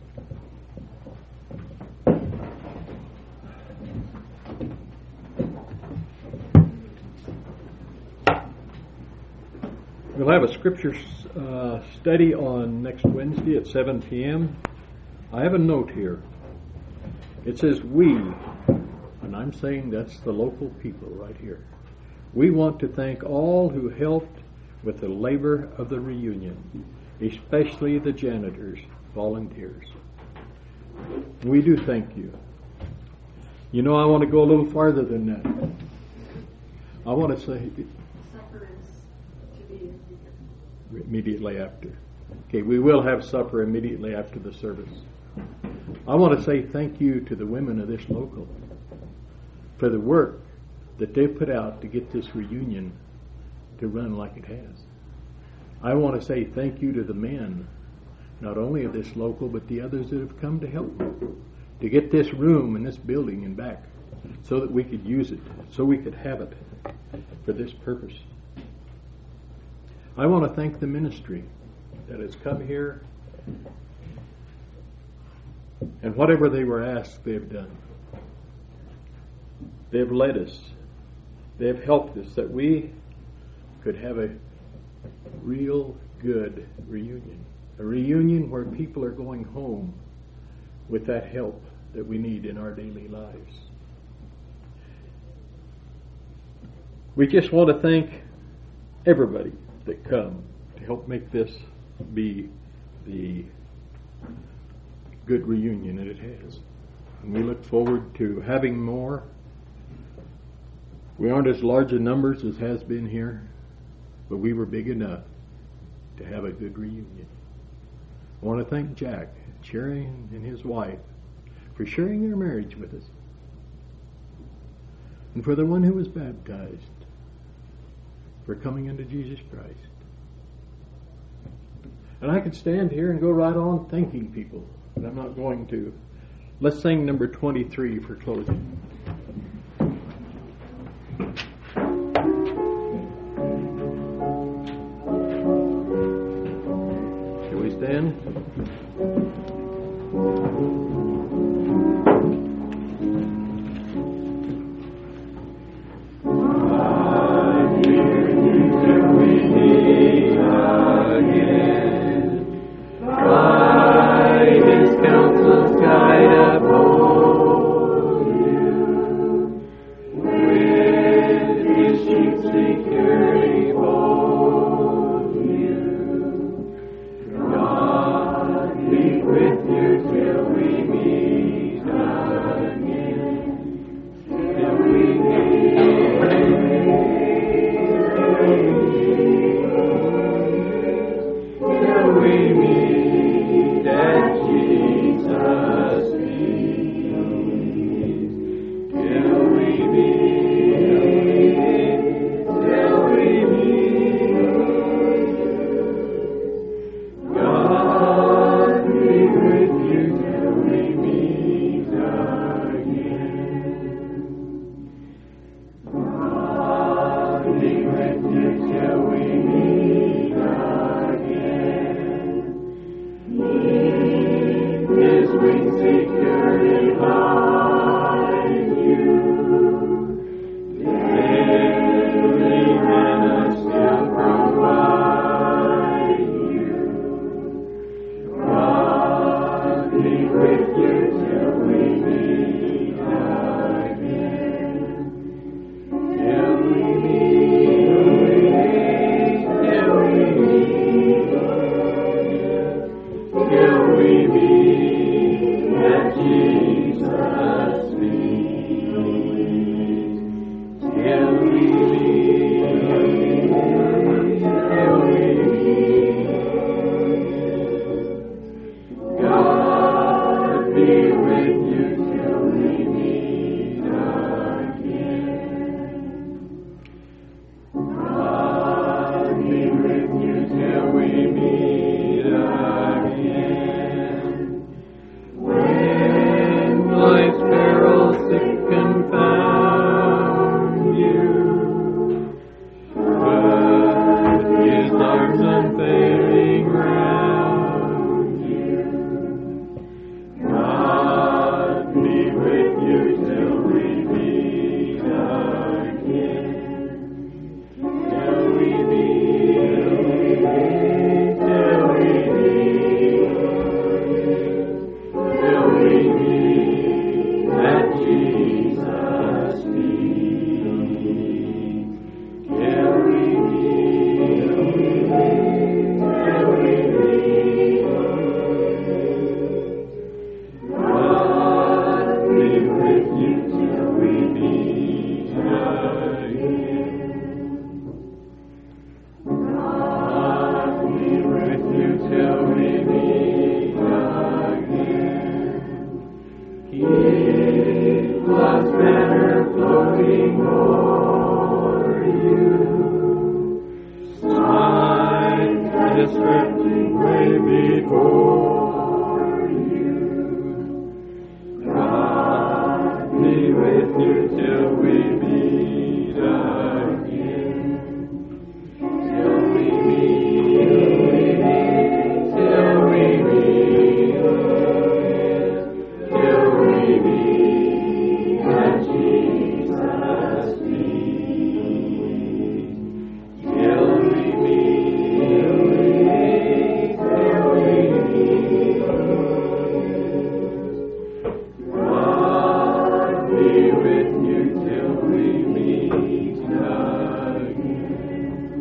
We'll have a scripture uh, study on next Wednesday at seven p.m. I have a note here. It says we, and I'm saying that's the local people right here. We want to thank all who helped with the labor of the reunion. especially the janitors, volunteers. We do thank you. You know, I want to go a little farther than that. I want to say Supper is to be immediately after. Okay, we will have supper immediately after the service. I want to say thank you to the women of this local for the work that they put out to get this reunion to run like it has. I want to say thank you to the men, not only of this local, but the others that have come to help me to get this room and this building and back so that we could use it, so we could have it for this purpose. I want to thank the ministry that has come here, and whatever they were asked, they've done. They've led us. They've helped us that we could have a real good reunion. A reunion where people are going home with that help that we need in our daily lives. We just want to thank everybody that come to help make this be the good reunion that it has. And we look forward to having more. We aren't as large in numbers as has been here, but we were big enough to have a good reunion. I want to thank Jack, Cherry, and his wife for sharing their marriage with us, and for the one who was baptized for coming into Jesus Christ. And I could stand here and go right on thanking people, but I'm not going to. Let's sing number twenty-three for closing. Shall we stand? When life's standing way before you. God be with you till we meet again. Till we meet, till we meet, till we meet at Jesus' feet. Till we meet, till we meet. God be with you till we meet again.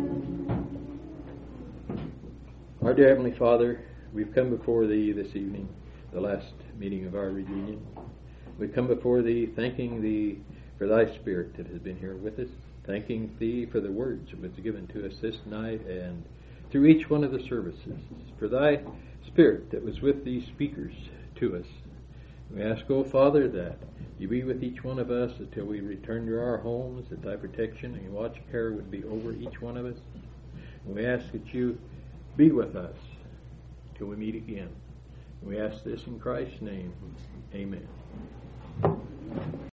Our dear Heavenly Father, we've come before Thee this evening, the last meeting of our reunion. We come before Thee thanking Thee for Thy Spirit that has been here with us, thanking Thee for the words that was given to us this night and through each one of the services, for Thy Spirit that was with these speakers to us. We ask, O Father, that You be with each one of us until we return to our homes, that Thy protection and watch care would be over each one of us. And we ask that You be with us till we meet again. We ask this in Christ's name. Amen.